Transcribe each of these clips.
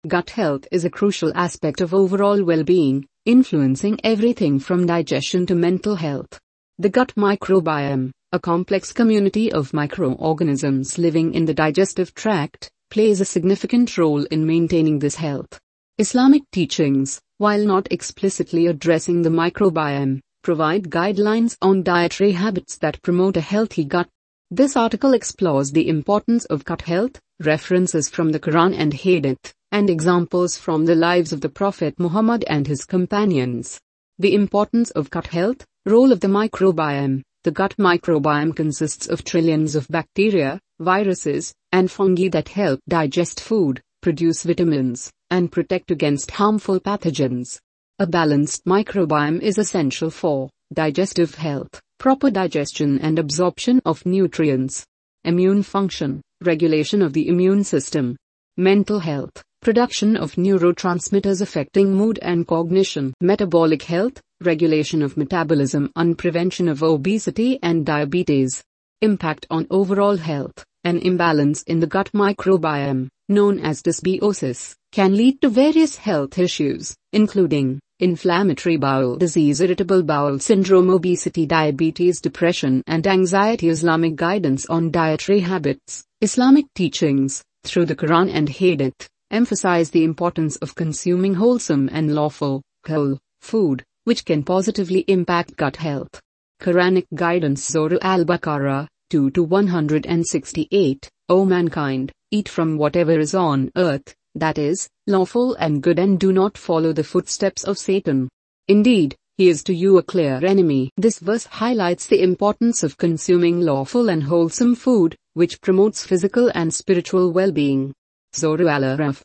Gut health is a crucial aspect of overall well-being, influencing everything from digestion to mental health. The gut microbiome, a complex community of microorganisms living in the digestive tract, plays a significant role in maintaining this health. Islamic teachings, while not explicitly addressing the microbiome, provide guidelines on dietary habits that promote a healthy gut. This article explores the importance of gut health, references from the Quran and Hadith, and examples from the lives of the Prophet Muhammad and his companions. The importance of gut health, role of the microbiome. The gut microbiome consists of trillions of bacteria, viruses, and fungi that help digest food, produce vitamins, and protect against harmful pathogens. A balanced microbiome is essential for digestive health, proper digestion and absorption of nutrients. Immune function, regulation of the immune system. Mental health, production of neurotransmitters affecting mood and cognition. Metabolic health, regulation of metabolism and prevention of obesity and diabetes. Impact on overall health. An imbalance in the gut microbiome, known as dysbiosis, can lead to various health issues, including inflammatory bowel disease, irritable bowel syndrome, obesity, diabetes, depression, and anxiety. Islamic guidance on dietary habits. Islamic teachings, through the Quran and Hadith, emphasize the importance of consuming wholesome and lawful, whole food, which can positively impact gut health. Quranic guidance. Surah Al-Baqarah 2-168, O mankind, eat from whatever is on earth, that is, lawful and good, and do not follow the footsteps of Satan. Indeed, he is to you a clear enemy. This verse highlights the importance of consuming lawful and wholesome food, which promotes physical and spiritual well-being. Surah Al-Araf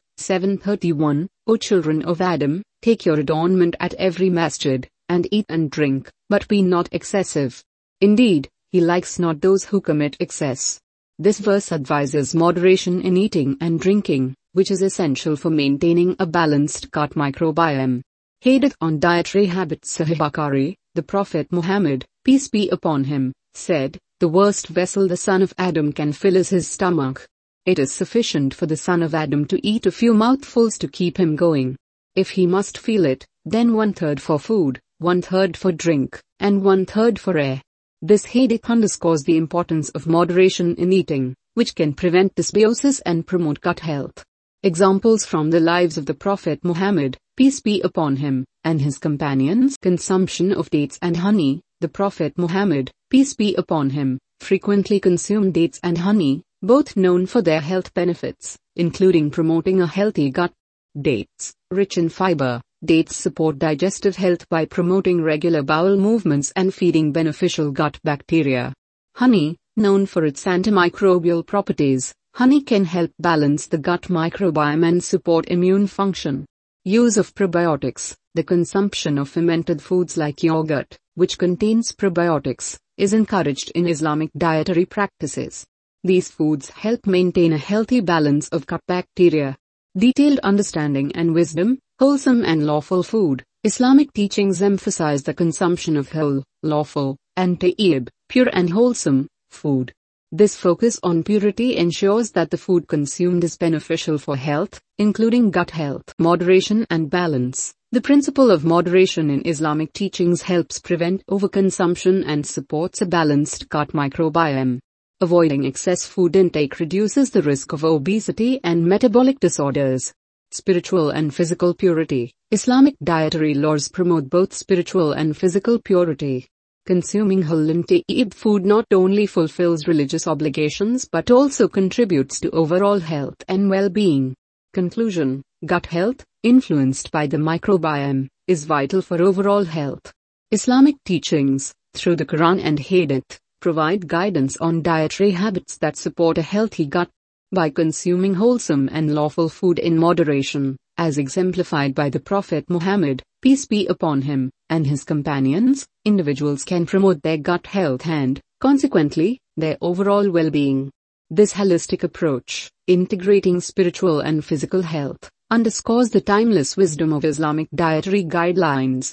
7:31, O children of Adam, take your adornment at every masjid, and eat and drink, but be not excessive. Indeed, he likes not those who commit excess. This verse advises moderation in eating and drinking, which is essential for maintaining a balanced gut microbiome. Hadith on dietary habits. Sahih Bukhari, the Prophet Muhammad, peace be upon him, said, the worst vessel the son of Adam can fill is his stomach. It is sufficient for the son of Adam to eat a few mouthfuls to keep him going. If he must feel it, then 1/3 for food, 1/3 for drink, and 1/3 for air. This hadith underscores the importance of moderation in eating, which can prevent dysbiosis and promote gut health. Examples from the lives of the Prophet Muhammad, peace be upon him, and his companions. Consumption of dates and honey. The Prophet Muhammad, peace be upon him, frequently consumed dates and honey, both known for their health benefits, including promoting a healthy gut. Dates, rich in fiber. Dates support digestive health by promoting regular bowel movements and feeding beneficial gut bacteria. Honey, known for its antimicrobial properties, honey can help balance the gut microbiome and support immune function. Use of probiotics. The consumption of fermented foods like yogurt, which contains probiotics, is encouraged in Islamic dietary practices. These foods help maintain a healthy balance of gut bacteria. Detailed understanding and wisdom. Wholesome and lawful food. Islamic teachings emphasize the consumption of whole, lawful, and tayyib, pure and wholesome, food. This focus on purity ensures that the food consumed is beneficial for health, including gut health. Moderation and balance. The principle of moderation in Islamic teachings helps prevent overconsumption and supports a balanced gut microbiome. Avoiding excess food intake reduces the risk of obesity and metabolic disorders. Spiritual and physical purity. Islamic dietary laws promote both spiritual and physical purity. Consuming whole and tayyib food not only fulfills religious obligations but also contributes to overall health and well-being. Conclusion. Gut health, influenced by the microbiome, is vital for overall health. Islamic teachings, through the Quran and Hadith, provide guidance on dietary habits that support a healthy gut. By consuming wholesome and lawful food in moderation, as exemplified by the Prophet Muhammad, peace be upon him, and his companions, individuals can promote their gut health and, consequently, their overall well-being. This holistic approach, integrating spiritual and physical health, underscores the timeless wisdom of Islamic dietary guidelines.